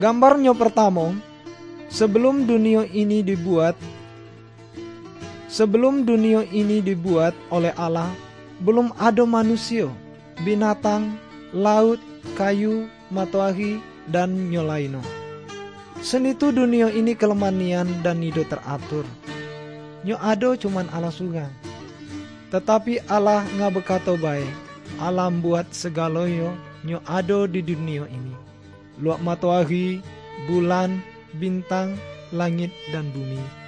Gambarnya pertama, sebelum dunia ini dibuat oleh Allah, belum ada manusia, binatang, laut, kayu, matahari, dan nyolaino. Senitu dunia ini kelemanian dan hidup teratur. Nyo ado cuman Allah surga. Tetapi Allah nggak berkata baik. Allah buat segalanya nyo ado di dunia ini. Luak matahari, bulan, bintang, langit, dan bumi.